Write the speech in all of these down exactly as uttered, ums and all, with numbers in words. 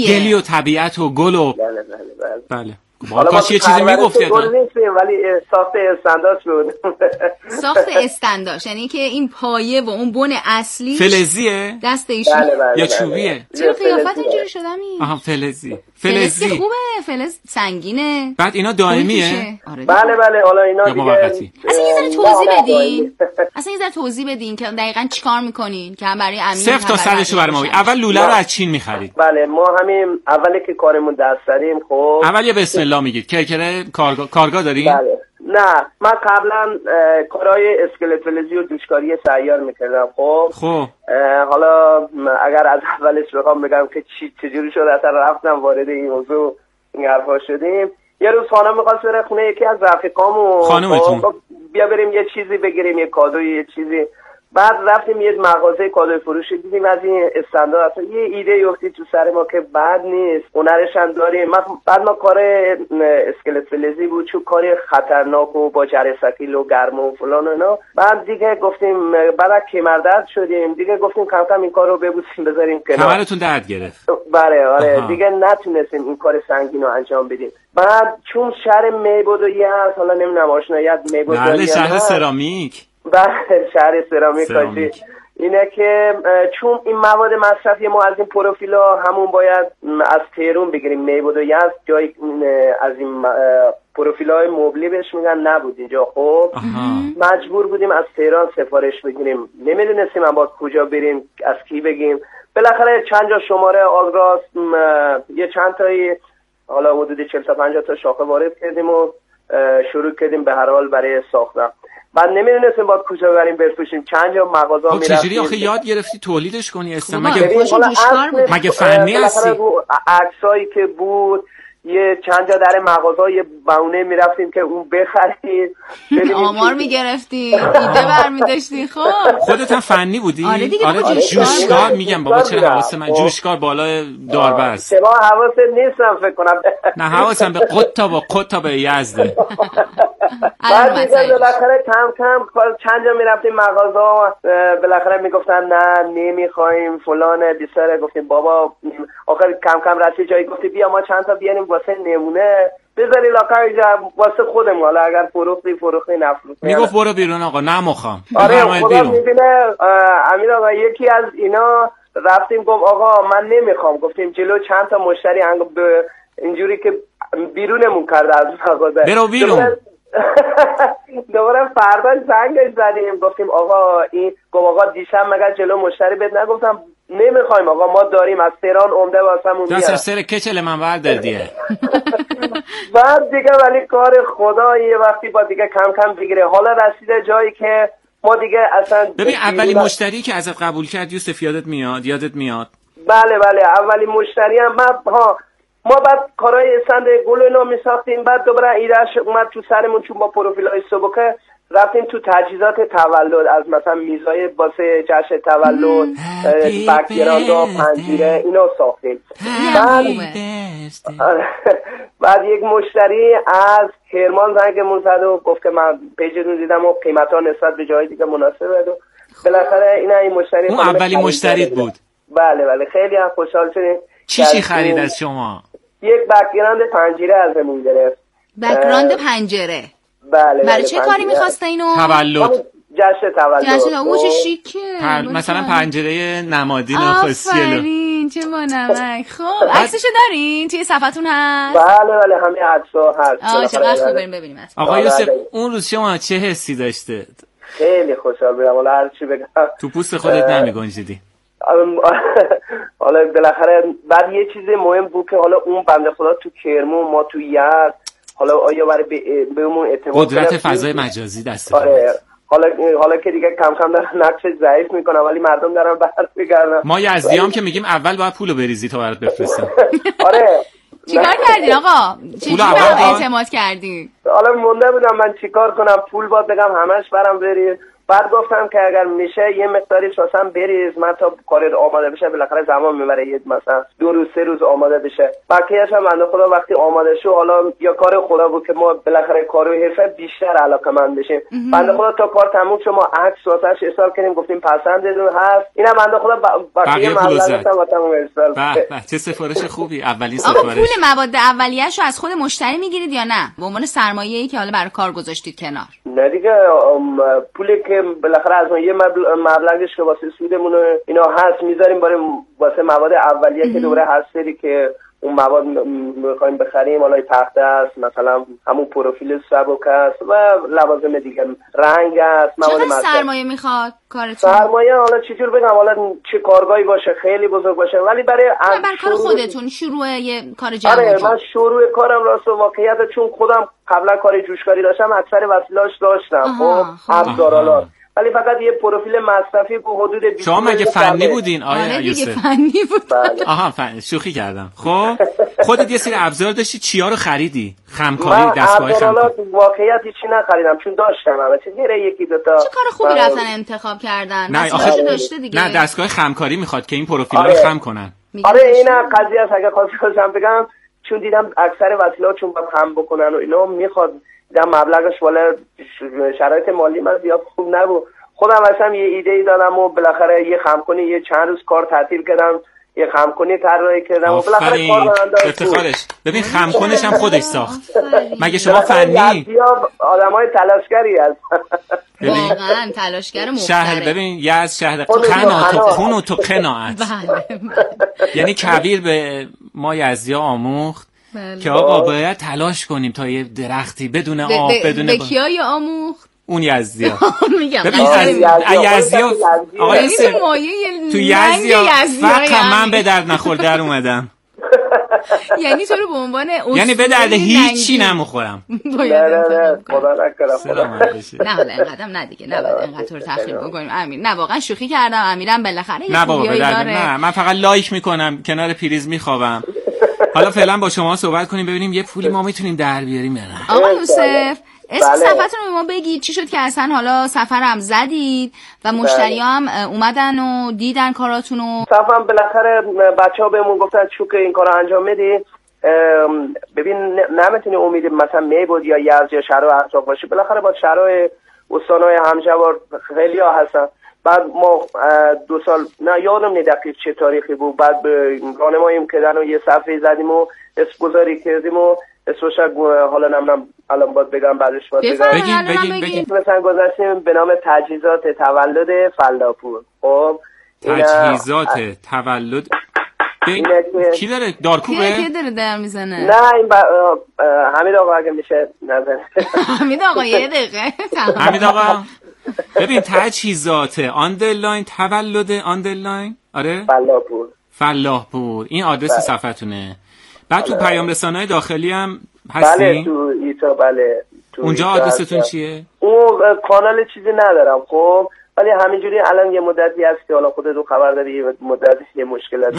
گلی و طبیعت و گل و بله بله بله, بله. کاش یه چیزی میگفتی ولی ساخت استنداش بود. ساخت استنداش یعنی که این پایه و اون بن اصلی فلزیه دست ایشون بله بله یا چوبیه؟ چرا قیافت اینجوری شدمی؟ آها فلزی. فلزی خوبه، فلز سنگینه. بعد اینا دائمیه؟ آره بله بله. حالا اینا دیگه اصلا یه ذره توضیح بدین. اصلا یه ذره توضیح بدین که دقیقاً چیکار میکنین که هم برای امین صفر تا صدشو برام بگید. اول لوله رو از چین میخرید؟ بله ما همین اولی که کارمون دست زدیم خب اول یه بسم الله میگید. کرکره کارگاه کارگاه دارین؟ بله. نه من قبلا کارهای اسکلت فلزی و دوشکاری سیار میکردم. خب خب حالا اگر از اولش بخوام بگم که چی چجوری شد اصلا رفتم وارد این موضوع این حرفا شدیم. یه روز خانم می‌خواست بره خونه یکی از رفیقامو، خانومتون بیا بریم یه چیزی بگیریم، یه کادوی یه چیزی. بعد رفتیم یه مغازه کادوی فروشی دیدیم از این استندار اصلا یه ایده افتید تو سر ما که بد نیست، هنرش هم داریم. بعد ما کار اسکلت فلزی بود چون کار خطرناک و با جرثقیل و گرم و فلان و اینا. بعد دیگه گفتیم بعد کمردرد شدیم دیگه گفتیم کم کم این کارو ببوسیم بذاریم کنار. کمرتون درد گرفت؟ بله آره دیگه نتونستیم این کار سنگین رو انجام بدیم. بعد چون شهر میبود و یه هست حالا نمیدونم آشنایت میبود بله شهر سرامیک. بله شهر سرامیک هاشی. اینه که چون این مواد مصرفی ما از این پروفیلا همون باید از تهران بگیریم میبود و یه هست جای از این پروفیلای مبلی بهش میگن نبود اینجا. خب مجبور بودیم از تهران سفارش بگیریم، نمیدونستیم هم باید کجا بریم از کی بگیم. بالاخره چند جا شماره آگراس یه چند تایی حالا حدود چهل تا پنجاه تا شاخه وارد کردیم و شروع کردیم به هر حال برای ساختن. بعد نمیدونستیم باید کجا بریم بفروشیم، چند جا مغازه ها میرفتیم. چجوری آخه یاد گرفتی تولیدش کنی؟ اصلا مگه مگه فنی هستی؟ عکسایی که بود یه چند جا در مغازه یه بهونه میرفتیم که اون بخرید آمار میگرفتی ایده برمیداشتی. خب خودت هم فنی بودی؟ آره دیگه. آره دیگه جوشکار میگم بابا چرا حواس من جوشکار بالای داربست. شما حواست نیستم فکر کنم. نه حواسم به قطب و قطب یزده. بعد دیگه بالاخره کم کم چند جا میرفتیم مغازه بالاخره میگفتن نه نمیخوایم فلان بیساره. گفتیم بابا آخر کم کم رسید جایی گفتی بیا ما چند تا بیاریم واسه نمونه بذاری لاکر اینجا واسه خودمون، حالا اگر فروختی فروختی نفروختی. میگفت برو بیرون آقا نمیخوام. آره خدا میبینه امیر آقا یکی از اینا رفتیم گفت آقا من نمیخوام. گفتیم جلو چند تا مشتری اینجوری که بیرونمون کرده از مغازه برو بیرون. دوباره فردا زنگش زدیم گفتیم آقا این گفت آقا دیشب مگر جلو مشتری بهت نگفتم نمیخوایم آقا ما داریم از تهران عمده واسمون میاد. دست سر کچل من بردادیه. بعد دیگه ولی کار خدا یه وقتی با دیگه کم کم بگیره. حالا رسیده جایی که ما دیگه اصلا ببین اولی مشتری که ازت قبول کرد یوسف یادت میاد؟ یادت میاد؟ بله بله اولی مشتری هم من ها ما بعد کارهای استند گل اینا میساختیم. بعد دوباره ایدهش اومد تو سرمون چون با پروفیلای سبکه رفتیم تو تجهیزات تولد از مثلا میزای واسه جشن تولد بک‌گراند‌ها پنجره اینا ساختیم. بعد بعد یک مشتری از کرمان زنگمون زد و گفت که من پیجتون دیدم و قیمتا نسبت به جای دیگه مناسبه و بالاخره اینا این مشتری اون اولی مشتریت بود. بله بله خیلی هم خوشحال شدیم. چی چی خرید از شما؟ یک بک‌گراند پنجره ازمون گرفت. بک‌گراند پنجره؟ بله. برای چه کاری می‌خواسته اینو؟ تولد. جشن تولد. جشن او چه شیکه. پر... مثلا پنجره نمادین و خوسیلو. آفرین چه بانمک. خب عکسشو دارین؟ توی صفحتون هست؟ بله بله همه عکس‌ها هست. آه چقدر خوب بریم ببینیم. آقا یوسف اون روز شما چه حسی داشته؟ خیلی خوشحال بودم. حالا هر چی بگم تو پوست خودت نمی‌گنجیدی. حالا بالاخره بعد یه چیز مهم بود که حالا اون بنده خدا تو کرمون ما تو یزد حالا آیا برای بهمون اعتماد قدرت فضای مجازی دست آره حالا حالا که دیگه کم کم دارن نقشش ضعیف میکنن ولی مردم دارن برمیگردن. ما یزدیام که میگیم اول باید پولو بریزی تا برات بفرستم. آره چیکار کردین آقا؟ چجوری اعتماد کردین؟ حالا مونده بودم من چیکار کنم، پول باید بگم همش برام بری. بعد گفتم که اگر میشه یه مقداری مثلا بریز، من تا کارت آماده بشه بالاخره زمان میبره، یه مثلا دو روز سه روز آماده بشه. بقیه‌اش هم بنده خدا وقتی آماده شو، حالا یا کار خدا بود که ما بالاخره کارو حرفه بیشتر علاقه‌مند بشیم. بنده خدا تا کار تموم شد ما عکس واسش ارسال کردیم، گفتیم پسندتون هست. اینا بنده خدا بقیه مبلغ تا تمام ارسال. به به چه سفارش خوبی. اولین سفارش. آقا پول مواد اولیه‌شو از خود مشتری میگیرید یا نه؟ به عنوان سرمایه‌ای که حالا برای کار گذاشتید کنار. نه دیگه، پولی که بالاخره از اون یه مبلغش که واسه سودمون اینا هست میذاریم برای واسه مواد اولیه که دوره هر سری که اون مواد میخوایم بخریم، حالا تخته است، مثلا همون پروفیل سبک است و لوازم دیگه، رنگ است، مواد مصرف. چقدر سرمایه میخواد کارتون؟ سرمایه حالا چجور بگم، حالا چه کارگاهی باشه خیلی بزرگ باشه، ولی برای برای کار خودتون شروع یه کار جمعی. آره من شروع کارم راست و واقعیت چون خودم قبلا کار جوشکاری داشتم، اکثر وسیله‌اش داشتم. خب ابزارالات، ولی فقط یه پروفیل مصرفی بود حدود بیست. شما مگه فنی بودین آیا یوسف؟ فنی بود. بله. آها فنی، شوخی کردم. خب خودت یه سری ابزار داشتی، چیا رو خریدی؟ خمکاری، دستگاه خمکاری؟ من واقعیت چی نخریدم چون داشتم همه چیز. یکی دو تا چه کار خوبی رفتن انتخاب کردن. نه آخه داشته دیگه. نه دستگاه خمکاری میخواد که این پروفیل آره. رو خم کنن. آره اینا قضیه است. اگه خواستم بگم چون دیدم اکثر وسیله‌ها چون باید خم بکنن و اینا میخواد، دیدم مبلغش والا شرایط مالی من زیاد خوب نبود. خودم اصلا یه ایده ای دادم و بالاخره یه خمکنی یه چند روز کار تعطیل کردم، یه خمکنی طراحی کردم و بالاخره کار من انداختم. افتخارش. ببین خمکنش هم خودش ساخت. مگه شما فنی؟ آدمای تلاشگری هست. واقعا تلاشگر محترم. شهر ببین یزد شهر قنا تو خون و تو قناعت. یعنی کبیر به ما یزدیا آموخت که آقا باید تلاش کنیم تا یه درختی بدون آب بدون به کیا آموخت؟ اون یزدیا. میگم ببین یزدیا آقا تو یزدیا فقط من به درد نخورده در اومدم. یعنی تو رو به عنوان اصول یعنی به درد هیچی نمیخورم. نه نه خدا نکنه. نه حالا اینقدر نه دیگه، نباید اینقدر تو رو تخریب بکنیم امیر. نه واقعا شوخی کردم. امیرم بالاخره یه خوبیایی داره. نه من فقط لایک میکنم، کنار پریز میخوابم. حالا فعلا با شما صحبت کنیم ببینیم یه پولی ما میتونیم در بیاریم یا نه. آقا یوسف اسم سفرتون رو به ما بگید، چی شد که اصلا حالا سفر هم زدید و مشتری هم اومدن و دیدن کاراتونو؟ سفرم بالاخره بچه ها بهمون گفتن چون که این کار رو انجام میدی ببین نمیتونی امید مثلا میبود یا یزد یا شهرها اطراف باشه، بالاخره با شهرهای استانهای همجوار خیلی ها هستن. بعد ما دو سال نه یادم نی دقیق چه تاریخی بود، بعد به راهنماییم کردن و یه صفحه زدیم و اسم گذاری کردیم و اسمش حالا نمیدونم الان باید بگم بعدش باید بگم. بگین بگین بگین. مثلا گذاشتیم به نام تجهیزات تولد فلاپور. خب تجهیزات تولد کی داره دارکوبه؟ کی داره در میزنه؟ نه این با... حمید آقا اگه میشه نظر. حمید آقا یه دقیقه. حمید آقا ببین تجهیزات آندرلاین تولد آندرلاین آره فلاپور. فلاپور این آدرس صفحتونه. بعد تو پیام رسانه‌های داخلی هم هستین؟ بله تو ایتا بله. تو اونجا آدرستون چیه؟ اون کانال چیزی ندارم خب، ولی همینجوری الان یه مدتی هست که حالا خودتون خبر داری یه مدتی یه مشکلات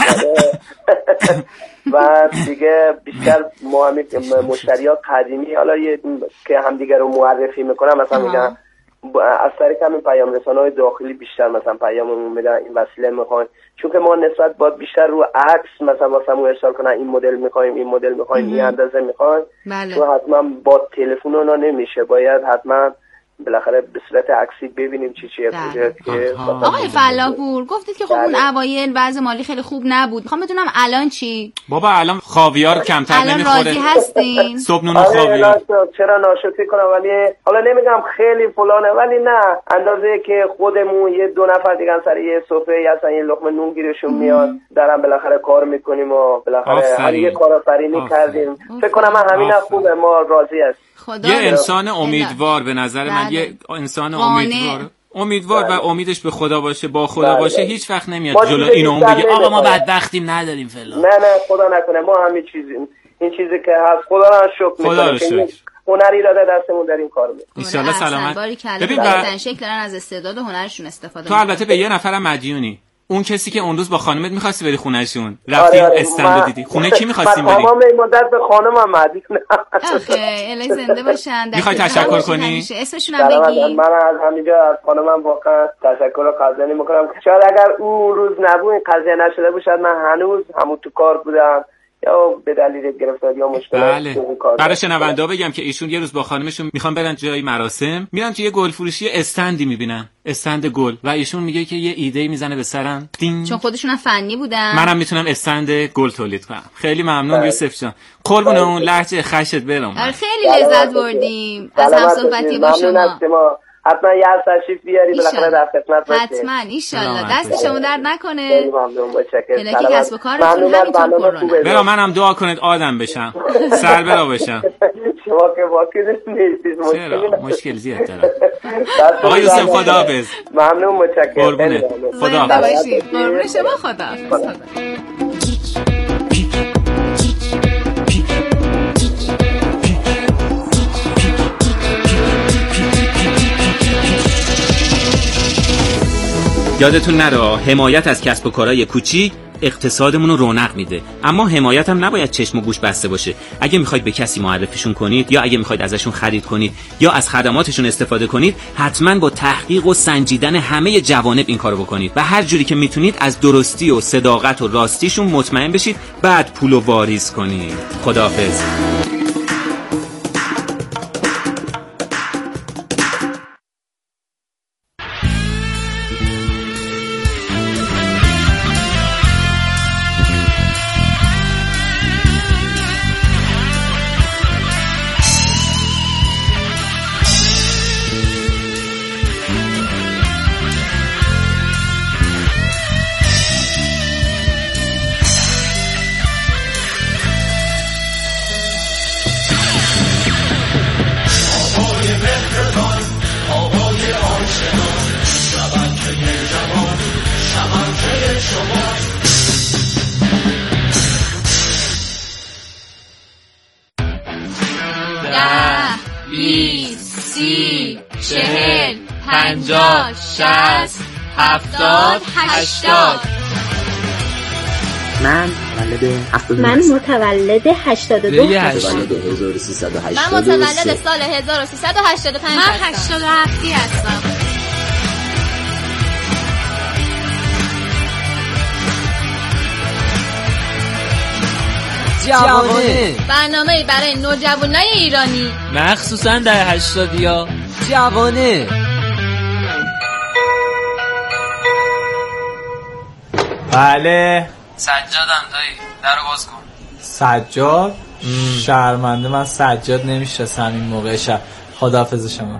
و دیگه بیشتر ما همین مشتریات قدیمی حالا یه که همدیگه رو معرفی میکنن مثلا میگن از طریق همین پیام رسانه‌های داخلی بیشتر مثلا پیاممون میدن این وسیله میخواین، چون که ما نسبت باید بیشتر رو عکس مثلا واسمون ارسال کنن این مدل میخوایم این مدل میخوایم این اندازه میخوایم. بله. تو حتما با تلفن اونا نمیشه، باید حتما بالاخره به صورت عکسی ببینیم چی چیه. آقای فلاپور گفتید که خب اون اوایل وضع مالی خیلی خوب نبود، میخوام بدونم الان چی؟ بابا الان خاویار کمتر نمیخوره. الان راضی هستین؟ صبح نون خاویار. چرا ناشکری کنم، ولی حالا نمیگم خیلی فلانه، ولی نه اندازه که خودمون یه دو نفر دیگه سر یه سفره هستن یه لقمه نون گیرشون میاد دارم بالاخره کار میکنیم و بالاخره هر یه کارآفرینی کردیم. فکر کنم همین خوبه، ما راضی هستیم. یه انسان امیدوار به نظر من یه انسان امیدوار امیدوار و امیدش به خدا باشه با خدا بله. باشه هیچ وقت نمیاد جلو این اون بگه آقا ما بدبختیم نداریم فلان. نه نه خدا نکنه، ما همین چیزی این چیزی که هست خدا رو شکر میکنیم، هنری داده دستمون در این کار میکنیم ان شاء الله سلامت. ببین با شکل دارن از استعداد و هنرشون استفاده تو البته به یه نفرم مدیونی اون کسی که اون روز با خانمت می‌خواستی بری خونه‌شون رفتی آره آره استند دیدی خونه کی می‌خواستیم بری؟ تمام این مدت به خانمم مدید. آخه الهی زنده باشن. می‌خوای تشکر کنی؟ اسمشون هم بگی. من از همینجا از خانمم واقعا تشکر و قدردانی می‌کنم. شاید اگر اون روز نبود این قضیه نشده بود شاید من هنوز همون تو کار بودم یا به دلیل گرفتاری یا مشکل. بله. برای شنوندا بگم که ایشون یه روز با خانمشون میخوان برن جای مراسم، میرن تو یه گل فروشی استندی میبینن، استند گل، و ایشون میگه که یه ایده میزنه به سرم دین، چون خودشون هم فنی بودن، منم میتونم استند گل تولید کنم. خیلی ممنون یوسف جان، قربون اون لهجه خشت برم. آره خیلی لذت بردیم از همصحبتی با شما. حتما یه تشریف بیاری بالاخره در خدمت باشید. حتما ان شاء الله. دست شما درد نکنه. خیلی ممنون، متشکرم. الهی کسب و کارتون همینطور پررونق. برا منم دعا کنید آدم بشم. سر برا بشم. شما که واقعا نیستید مشکل. مشکل زیاد داره. آقا یوسف خداحافظ. ممنون، متشکرم. قربونت. خداحافظ. قربون شما، خداحافظ. یادتون نره حمایت از کسب و کارهای کوچیک اقتصادمون رو رونق میده، اما حمایت هم نباید چشم و گوش بسته باشه. اگه میخواید به کسی معرفیشون کنید یا اگه میخواید ازشون خرید کنید یا از خدماتشون استفاده کنید، حتما با تحقیق و سنجیدن همه جوانب این کارو بکنید و هر جوری که میتونید از درستی و صداقت و راستیشون مطمئن بشید، بعد پولو واریز کنید. خداحافظ. پنجاه شصت هفتاد هشتاد. من متولد هفتاد من متولد هشتاد و دو هستم. من متولد سال هزار و سیصد و هشتاد و پنج هستم. من هشتاد و هفت هستم. جوانه، برنامه‌ای برای نوجوانای ایرانی، مخصوصا در هشتادیا. جوانه. بله سجادم دایی، درو باز کن. سجاد؟ شرمنده، من سجاد نمیشناسم این موقع شب. خداحافظ شما.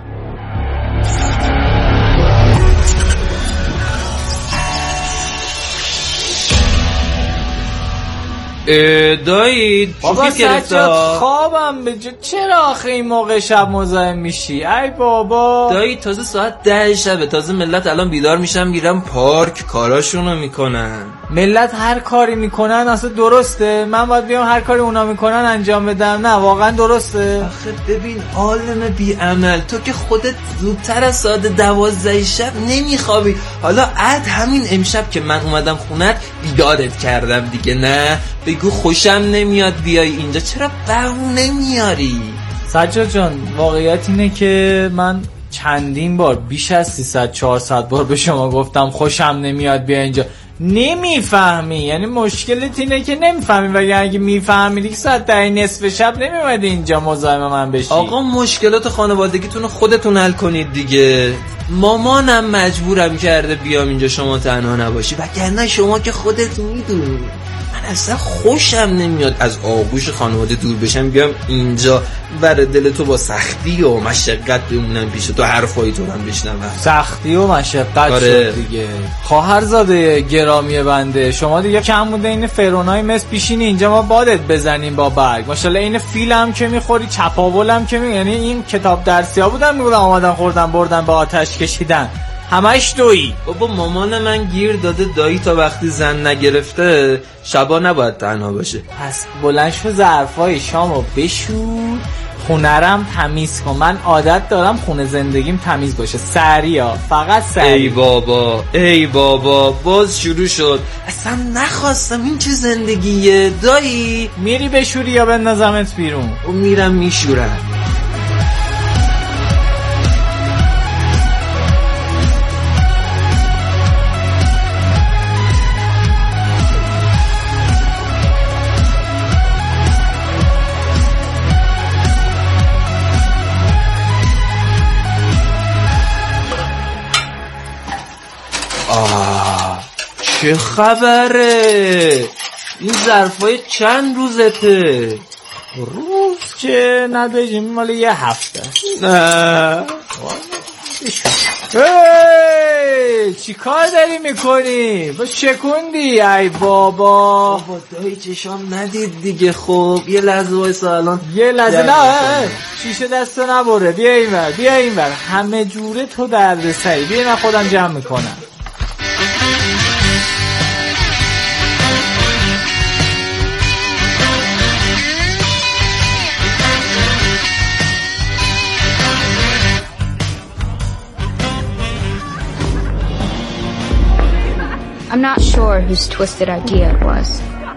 دایی بابا سجاد خوابم بجا، چرا آخه این موقع شب مزاحم میشی؟ ای بابا دایی تازه ساعت ده شبه، تازه ملت الان بیدار میشن میرن پارک کاراشونو میکنن. ملت هر کاری میکنن اصلا درسته؟ من باید بیام هر کاری اونا میکنن انجام بدم؟ نه واقعا درسته؟ آخه ببین عالم بی عمل، تو که خودت زودتر از ساعت دوازده شب نمیخوابی. حالا عد همین امشب که من اومدم خونت بیدارت کردم دیگه، نه بگو خوشم نمیاد بیای اینجا، چرا بهونه میاری؟ سجاد جان واقعیت اینه که من چندین بار، بیش از سیصد چهارصد بار به شما گفتم خوشم نمیاد بیا اینجا، نمیفهمی. یعنی مشکلت اینه که نمیفهمی، وگه اگه میفهمیدی که ساعت ده نصف شب نمیومدی اینجا مزاحم من بشی. آقا مشکلات خانوادگیتون رو خودتون حل کنید دیگه. مامانم مجبورم کرده بیام اینجا شما تنها نباشی، وگرنه شما که خودت میدونی من اصلا خوشم نمیاد از آغوش خانواده دور بشم بیام اینجا، برای دل تو با سختی و مشقت بمونم پیش تو، حرفای تو هم بشنوم. سختی و مشقت آره. شد دیگه. خواهرزاده گرامی بنده، شما دیگه کم بوده این فرونای مس پیشین اینجا ما بادت بزنیم با برگ. ماشاءالله این فیلم که میخوری، چپاولم که می، یعنی این کتاب درسی ها بودن میگفتن آمدن خوردن بردن با آتش کشیدن، همش دویی. بابا مامان من گیر داده دایی تا وقتی زن نگرفته شبا نباید تنها باشه. پس بلند شو ظرفای شامو بشور، خونرم تمیز کن. من عادت دارم خونه زندگیم تمیز باشه. سریع فقط سریع. ای بابا ای بابا باز شروع شد. اصلا نخواستم. این چه زندگیه دایی؟ میری بشوری یا بندازمت بیرون؟ و میرم میشورم. آه چه خبره؟ این ظرفای چند روزته؟ روز که نداشتیم، مال یه هفته. نه هی چی کار داری میکنی؟ با شکوندی ای بابا. بابا دایی چشام ندید دیگه. خب یه لحظه وایسا الان. یه لحظه نه شیشه دستو نبره. بیا این ور بیا این ور. همه جوره تو درد سری. بیا من خودم جمع میکنم. I'm not sure whose twisted idea it was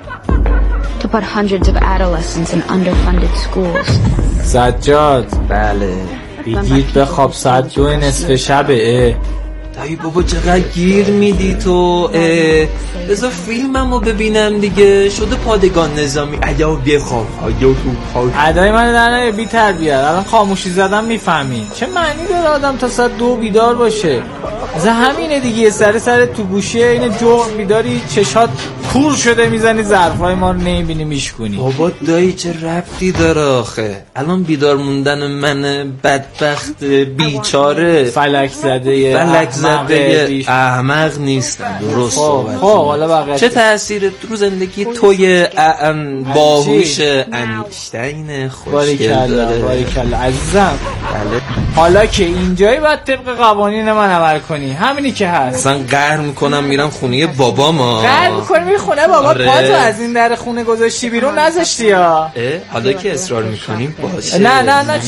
to put hundreds of adolescents in underfunded schools. سجاد بله بگید بخواب ساعت دو نصف شبه. دایی بابا چقدر گیر میدی تو. بذار فیلممو ببینم دیگه. شده پادگان نظامی. ایا بخواب ایا تو ادای من در نمیه بی تربیت. الان خاموشی زدم میفهمی چه معنی داره آدم تا ساعت دو بیدار باشه؟ از همینه دیگه. سر سر تو گوشیه این جغ بیداری چشات کور شده میزنی ظرفای ما رو نمیبینی میشکنی. بابا دایی چه ربطی داره آخه؟ الان بیدار موندن من بدبخت بیچاره فلک زده فلک زده احمق نیستم. درست صحبت. خب حالا بقیه چه تأثیر رو زندگی توی باهوش انیشتین خوشگل داره؟ باریکلا عزیزم. بله. حالا که اینجایی باید طبق قوانین من عمل کنی. همینی که هست. اصلا قهر میکنم میرم خونه باباما. قهر میکنی میری خونه بابا؟ آره. پاتو از این در خونه گذاشتی بیرون نذاشتی یا؟ حالا که اصرار میکنیم باشه. نه نه نه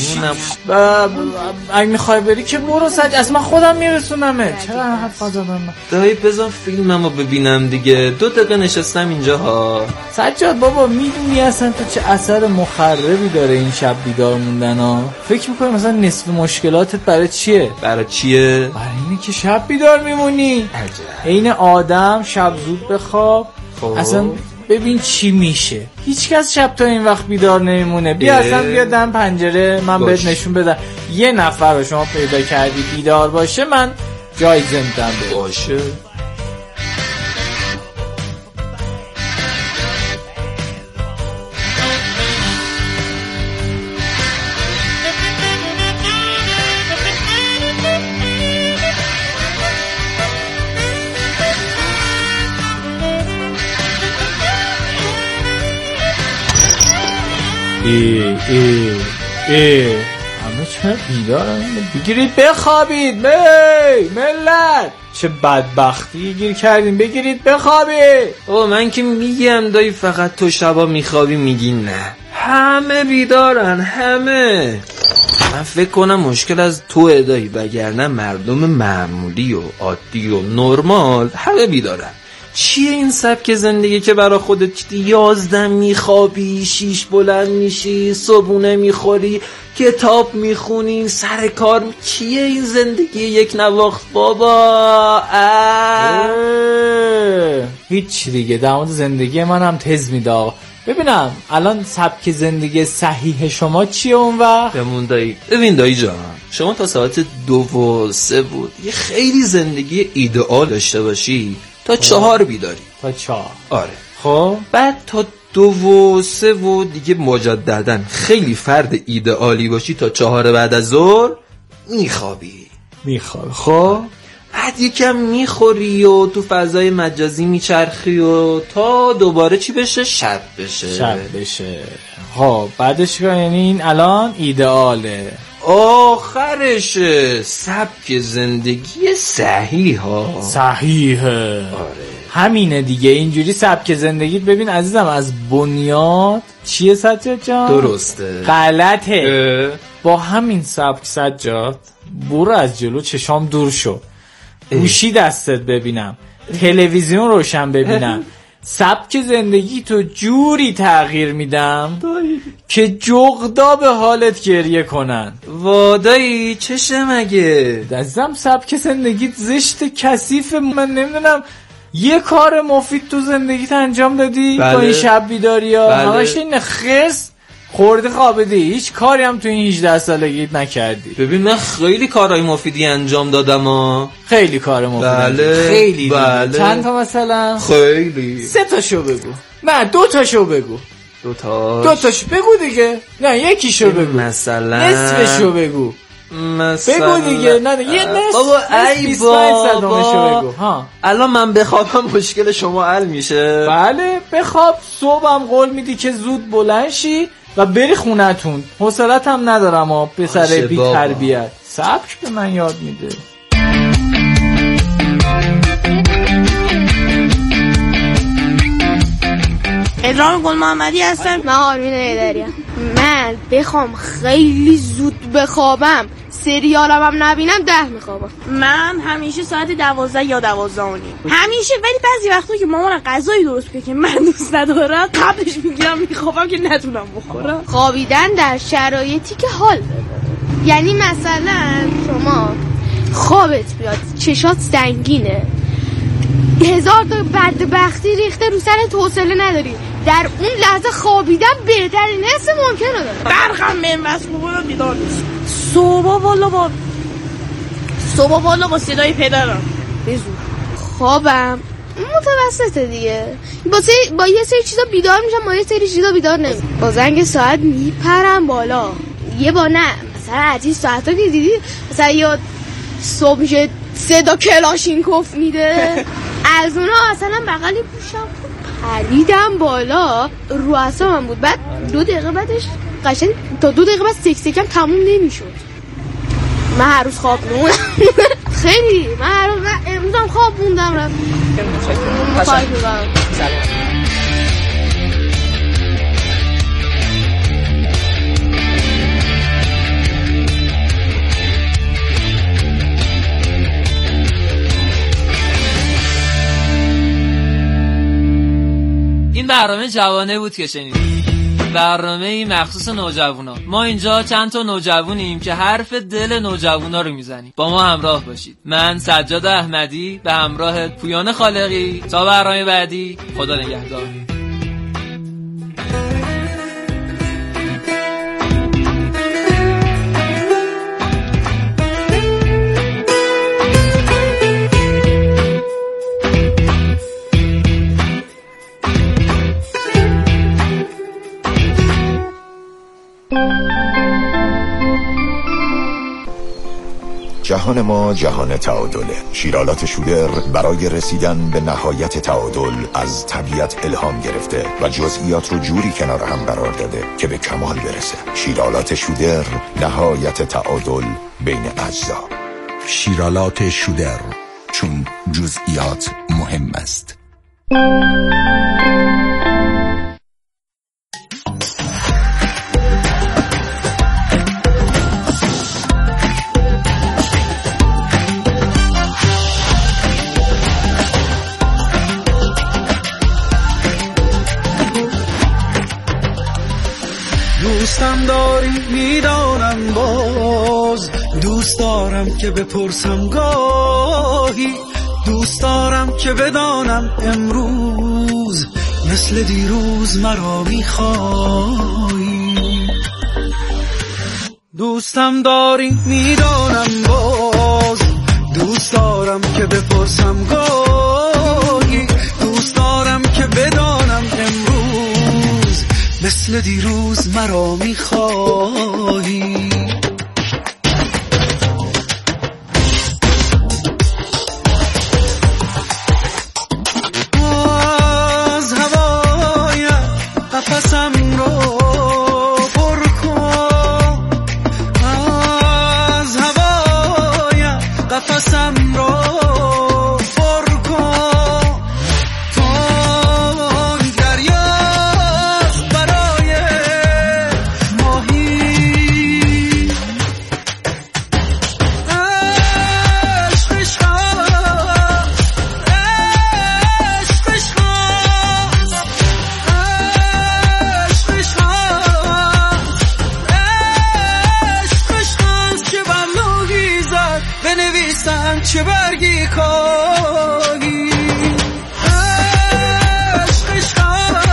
اگه میخوای بری که برو سج. از من خودم میرسونمه. چرا حرف زدم من؟ دایی بذار فیلممو ببینم دیگه. دو دقیقه نشستم اینجا ها. سجاد بابا میدونی اصلا تو چه اثر مخربی داره این شب بیدار موندن ها؟ فکر میکنی مثلا نصف مشکلاتت برای چیه؟ برای چیه؟ برای اینه که شب بیدار میمونی. عجب. این آدم شب زود بخواب. خوب. اصلا ببین چی میشه. هیچکس شب تا این وقت بیدار نمیمونه. بیا اصلا بیا دم پنجره من بهت نشون بدم. یه نفر رو شما پیدا کردی بیدار باشه من جایزه میدم. باشه. ای ای ای همه چه بیدارن. بگیرید بخوابید. می ملت چه بدبختی گیر کردیم. بگیرید بخوابید. او من که میگم دایی فقط تو شبا میخوابی میگی نه. همه بیدارن همه. من فکر کنم مشکل از تو ادایی وگرنه مردم معمولی و عادی و نرمال همه بیدارن. چیه این سبک زندگی که برا خودت یازده میخوابی، شیش بلند میشی، صبحونه میخوری، کتاب میخونی، سر کار؟ چیه این زندگی یک نواخت بابا؟ هیچ دیگه. در مورد زندگی من هم تز میده آقا. ببینم الان سبک زندگی صحیح شما چیه اون وقت؟ بمون دایی. ببین دایی جان شما تا ساعت دو و سه بود یه خیلی زندگی ایدئال داشته باشی تا چهار بیداری. تا چهار. آره. خب بعد تا دو و سه و دیگه مجدداً خیلی فرد ایدئالی باشی تا چهار بعد از ظهر میخوابی. میخوابی. خب بعد یکم میخوری و تو فضای مجازی میچرخی و تا دوباره چی بشه؟ شب بشه. شب بشه. خب بعدش که یعنی این الان ایدئاله. آخرشه سبک زندگی صحیح ها. صحیحه. آره. همینه دیگه. اینجوری سبک زندگیت ببین عزیزم از بنیاد چیه سجاد جان؟ درسته غلطه. با همین سبک سجاد برو از جلو چشام دور شو، گوشی دستت ببینم، تلویزیون روشن ببینم، سبک زندگی تو جوری تغییر میدم دایی که جغدا به حالت گریه کنن. وادایی چشه مگه؟ دستم سبک زندگیت زشت کثیف. من نمیدونم یه کار مفید تو زندگیت انجام دادی؟ بله. با این شب بیداری ها بله. همش این خس خورده خوابیدی، هیچ کاری هم تو این هجده سالگیت نکردی. ببین من خیلی کارهای مفیدی انجام دادم ها. خیلی کار مفیدی. بله. خیلی بله. چند تا مثلا؟ خیلی. سه تاشو بگو. نه دو تاشو بگو. دو تاش دو تاشو بگو دیگه. نه یکیشو بگو. مثلا نصفشو بگو. مثلا بگو دیگه. نه یه نصف. بابا ای بابا بگو. ها الان من بخوابم مشکل شما حل میشه؟ بله بخواب. صبحم قول میدی که زود بلند شی و بری خونتون. حوصلت هم ندارم ها پسر بی تربیت. سبک به من یاد میده. ادرام گل محمدی هستم. من آرمین ایداریم. من بخوام خیلی زود بخوابم سریالم هم نبینم ده میخوابم. من همیشه ساعت دوازده یا دوازده و نیم همیشه، ولی بعضی وقتا که مامان غذایی درست کنه که من دوست ندارم قبلش میگیرم میخوابم که نتونم بخورم. خوابیدن در شرایطی که حال بده. یعنی مثلا شما خوابت بیاد چشات سنگینه، هزار تا بدبختی ریخته رو سرت، حوصله نداری، در اون لحظه خوابیدن بهترین حس ممکنه داره. برخم من مسئول بیدار نیست. صبح والا با صبح والا با صدای پدرم بزور خوابم متوسطه دیگه. با, سری... با یه سری چیزا بیدار میشم، با یه سری چیزا بیدار نمیشم. با زنگ ساعت میپرم بالا. یه با نه مثلا از این ساعتا که دیدی مثلا یا صبح میشه صدا کلاشینکوف میده از اونا اصلا بغلی پوشم پریدم بالا، رو اعصابم بود. بعد دو دقیقه بعدش قشنگ تا دو دقیقه بعد سک سکم تموم نمیشد. من هر روز خواب موندم. خیلی من هر روز من امروزم خواب موندم. رفت این برنامه جوانه بود که شنیدید. برنامه مخصوص نوجوانا. ما اینجا چند تا نوجوانیم که حرف دل نوجوانا رو میزنیم. با ما همراه باشید. من سجاد احمدی به همراه پویان خالقی. تا برنامه بعدی، خدا نگهدار. جهان ما جهان تعادله. شیرالات شودر برای رسیدن به نهایت تعادل از طبیعت الهام گرفته و جزئیات رو جوری کنار هم قرار داده که به کمال برسه. شیرالات شودر، نهایت تعادل بین اجزا. شیرالات شودر، چون جزئیات مهم است. دوستم داری میدانم، باز دوست دارم که بپرسم گاهی، دوست دارم که بدانم امروز مثل دیروز مرا میخوایی. دوستم داری میدانم، باز دوست دارم که بپرسم گاهی، دوست دارم که بدانم امروز مثل دیروز مرا میخوایی. از هوای قفسم رو پر کن، از هوای قفسم رو پر کن، چه برگی کاهی عشق عشق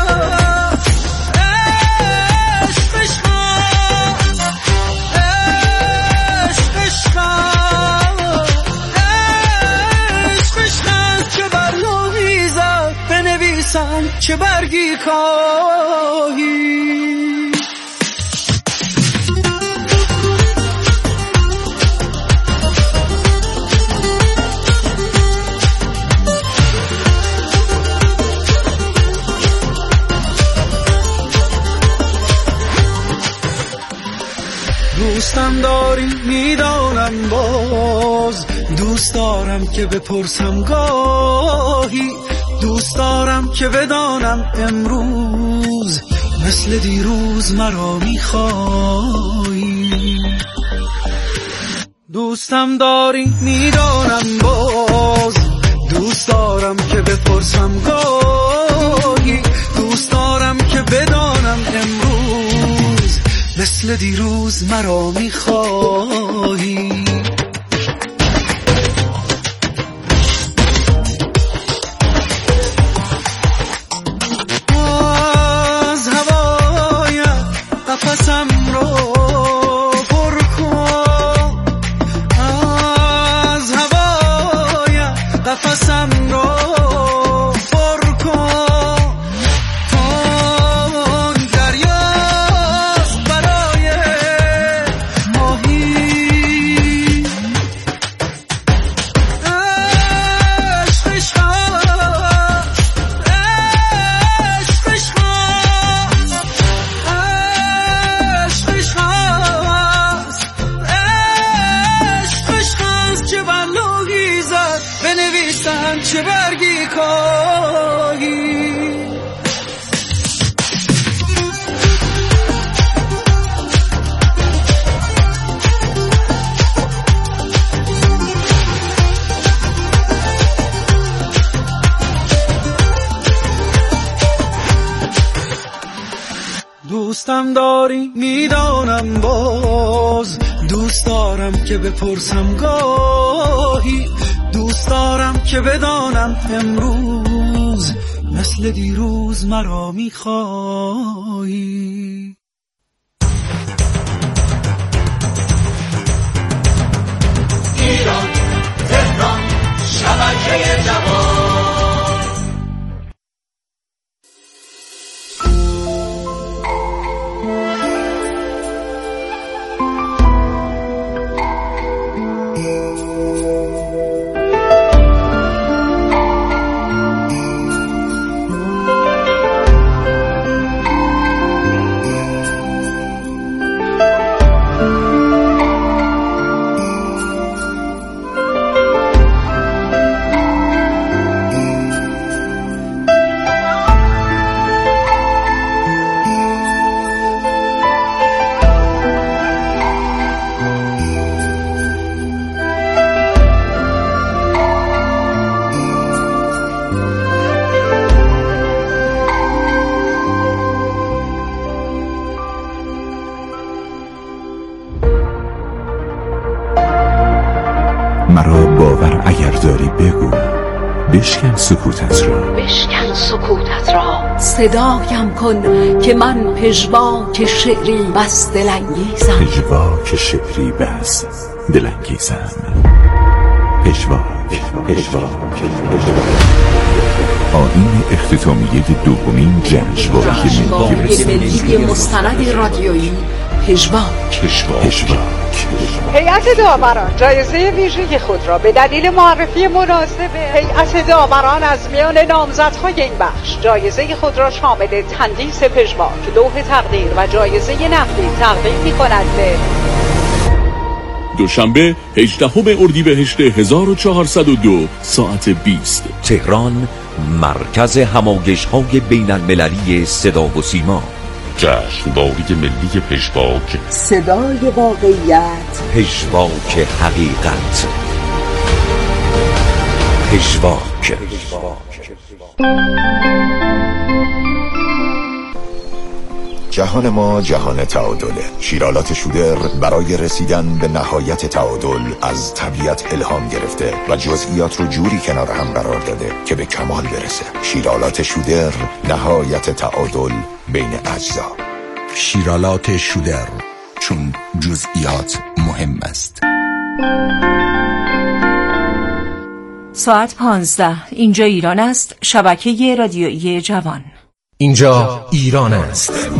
عشق عشق عشق عشق عشق عشق که بر لوحی زد بنویسم چه برگی کاهی. دوستم داری میدانم باز دوست دارم که بپرسم گاهی دوست دارم که بدانم امروز مثل دیروز مرا میخوایی. دوستم داری میدانم باز دوست دارم که بپرسم گاهی دوست دارم که بدانم امروز مثل دیروز مرا میخوایی. از هوایت قفسم رو پر کن از هوایت قفسم رو پر کن اون دریاست برای ماهی عشق عشق عشق عشق عشق عشق عشق عشق چه بر لوحی زد بنویسم چه برگی کاهی. دوستم داری میدانم باز دوست دارم که بپرسم گاهی دوست دارم که بدانم امروز مثل دیروز مرا میخوایی. ایران تهران شبکه جوان مرا باور اگر داری بگو بشکن سکوتت را بشکن سکوتت را صدایم کن که من پژواک شعری بس دلانگیزم پژواک شعری بس دلانگیزم پژواک پژواک آیین اختتامیه دومین جشنواره ملی مستند رادیویی پژواک پژواک. هیئت داوران جایزه ویژه خود را به دلیل معرفی مناسب هیئت داوران از میان نامزدهای این بخش جایزه خود را شامل تندیس پژواک، لوح تقدیر و جایزه نقدی تقدیم می‌کند به دوشنبه هجدهم اردیبهشت هزار و چهارصد و دو ساعت بیست تهران، مرکز همایش‌های بین‌المللی صدا و سیما. جشنواره ملی پژواک، صدای واقعیت، پژواک حقیقت، پژواک. جهان ما جهان تعادله. شیرالات شودر برای رسیدن به نهایت تعادل از طبیعت الهام گرفته و جزئیات رو جوری کنار هم قرار داده که به کمال برسه. شیرالات شودر، نهایت تعادل بین اجزا. شیرالات شودر، چون جزئیات مهم است. ساعت پانزده. اینجا ایران است. شبکه رادیویی جوان. اینجا ایران است.